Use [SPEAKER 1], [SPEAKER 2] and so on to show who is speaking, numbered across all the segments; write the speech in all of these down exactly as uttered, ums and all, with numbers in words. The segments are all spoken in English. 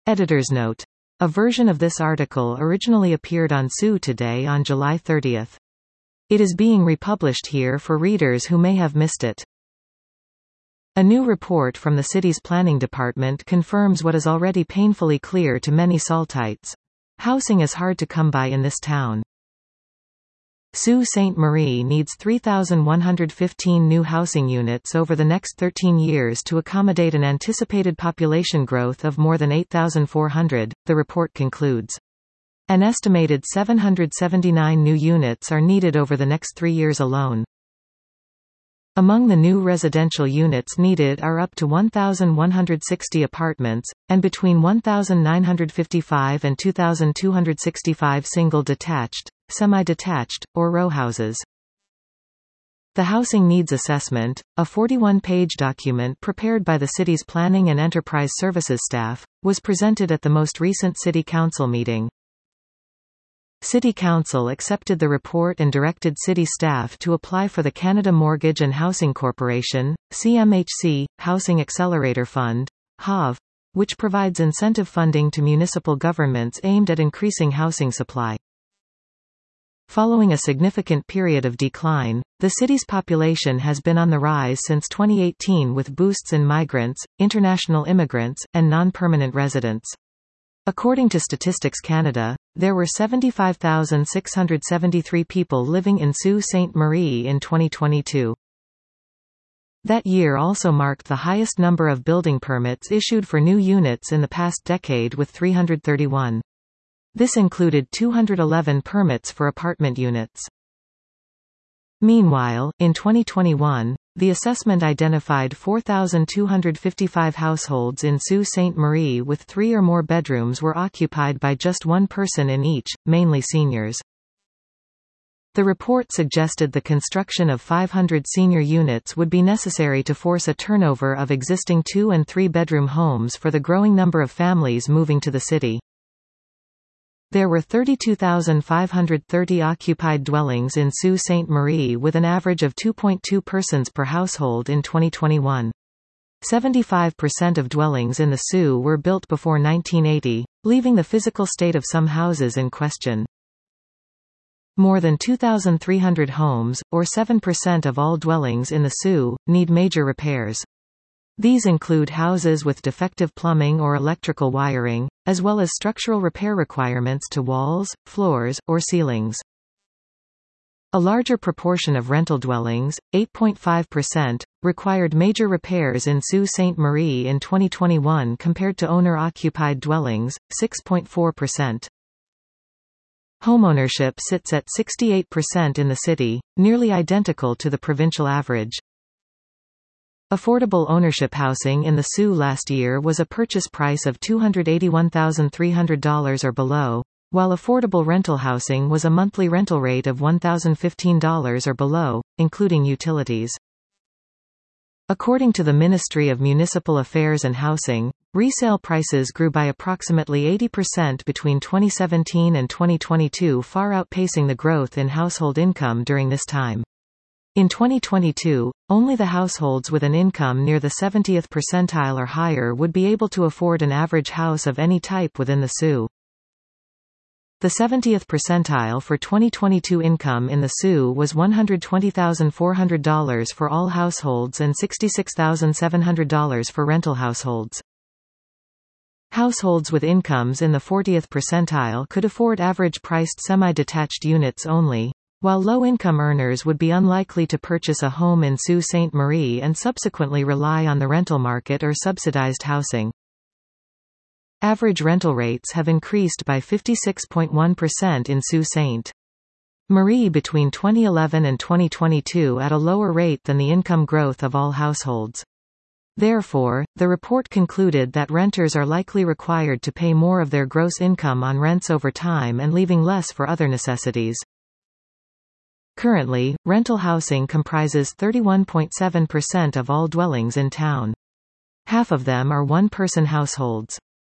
[SPEAKER 1] Editor's note. A version of this article originally appeared on S U Today on July thirtieth. It is being republished here for readers who may have missed it. A new report from the city's planning department confirms what is already painfully clear to many Saltites. Housing is hard to come by in this town. Sault Ste. Marie needs three thousand one hundred fifteen new housing units over the next thirteen years to accommodate an anticipated population growth of more than eight thousand four hundred, the report concludes. An estimated seven hundred seventy-nine new units are needed over the next three years alone. Among the new residential units needed are up to one thousand one hundred sixty apartments, and between one thousand nine hundred fifty-five and two thousand two hundred sixty-five single-detached, semi-detached, or row houses. The Housing Needs Assessment, a forty-one page document prepared by the city's Planning and Enterprise Services staff, was presented at the most recent City Council meeting. City Council accepted the report and directed city staff to apply for the Canada Mortgage and Housing Corporation, C M H C, Housing Accelerator Fund, H A V, which provides incentive funding to municipal governments aimed at increasing housing supply. Following a significant period of decline, the city's population has been on the rise since twenty eighteen with boosts in migrants, international immigrants, and non-permanent residents. According to Statistics Canada, there were seventy-five thousand six hundred seventy-three people living in Sault Ste. Marie in twenty twenty-two. That year also marked the highest number of building permits issued for new units in the past decade with three hundred thirty-one. This included two hundred eleven permits for apartment units. Meanwhile, in twenty twenty-one, the assessment identified four thousand two hundred fifty-five households in Sault Ste. Marie with three or more bedrooms were occupied by just one person in each, mainly seniors. The report suggested the construction of five hundred senior units would be necessary to force a turnover of existing two- and three-bedroom homes for the growing number of families moving to the city. There were thirty-two thousand five hundred thirty occupied dwellings in Sault Ste. Marie with an average of two point two persons per household in twenty twenty-one. seventy-five percent of dwellings in the Sault were built before nineteen eighty, leaving the physical state of some houses in question. More than two thousand three hundred homes, or seven percent of all dwellings in the Sault, need major repairs. These include houses with defective plumbing or electrical wiring, as well as structural repair requirements to walls, floors, or ceilings. A larger proportion of rental dwellings, eight point five percent, required major repairs in Sault Ste. Marie in twenty twenty-one compared to owner-occupied dwellings, six point four percent. Homeownership sits at sixty-eight percent in the city, nearly identical to the provincial average. Affordable ownership housing in the Sault last year was a purchase price of two hundred eighty-one thousand three hundred dollars or below, while affordable rental housing was a monthly rental rate of one thousand fifteen dollars or below, including utilities. According to the Ministry of Municipal Affairs and Housing, resale prices grew by approximately eighty percent between twenty seventeen and twenty twenty-two, far outpacing the growth in household income during this time. In twenty twenty-two, only the households with an income near the seventieth percentile or higher would be able to afford an average house of any type within the Sault. The seventieth percentile for twenty twenty-two income in the Sault was one hundred twenty thousand four hundred dollars for all households and sixty-six thousand seven hundred dollars for rental households. Households with incomes in the fortieth percentile could afford average-priced semi-detached units only, while low-income earners would be unlikely to purchase a home in Sault Ste. Marie and subsequently rely on the rental market or subsidized housing. Average rental rates have increased by fifty-six point one percent in Sault Ste. Marie between twenty eleven and twenty twenty-two at a lower rate than the income growth of all households. Therefore, the report concluded that renters are likely required to pay more of their gross income on rents over time and leaving less for other necessities. Currently, rental housing comprises thirty-one point seven percent of all dwellings in town. Half of them are one-person households.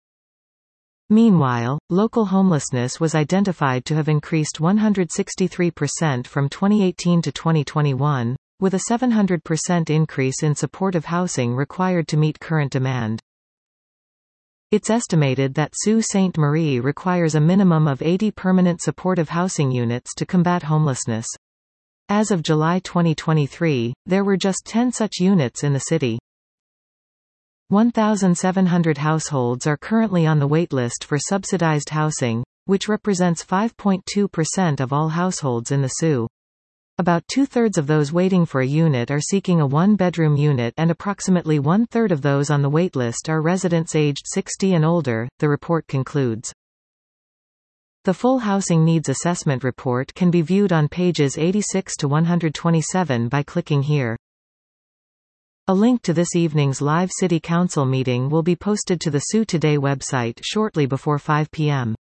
[SPEAKER 1] Meanwhile, local homelessness was identified to have increased one hundred sixty-three percent from twenty eighteen to twenty twenty-one, with a seven hundred percent increase in supportive housing required to meet current demand. It's estimated that Sault Ste. Marie requires a minimum of eighty permanent supportive housing units to combat homelessness. As of July twenty twenty-three, there were just ten such units in the city. one thousand seven hundred households are currently on the waitlist for subsidized housing, which represents five point two percent of all households in the Sault. About two-thirds of those waiting for a unit are seeking a one-bedroom unit, and approximately one-third of those on the waitlist are residents aged sixty and older, the report concludes. The full Housing Needs Assessment report can be viewed on pages eighty-six to one hundred twenty-seven by clicking here. A link to this evening's live City Council meeting will be posted to the Sault Today website shortly before five p m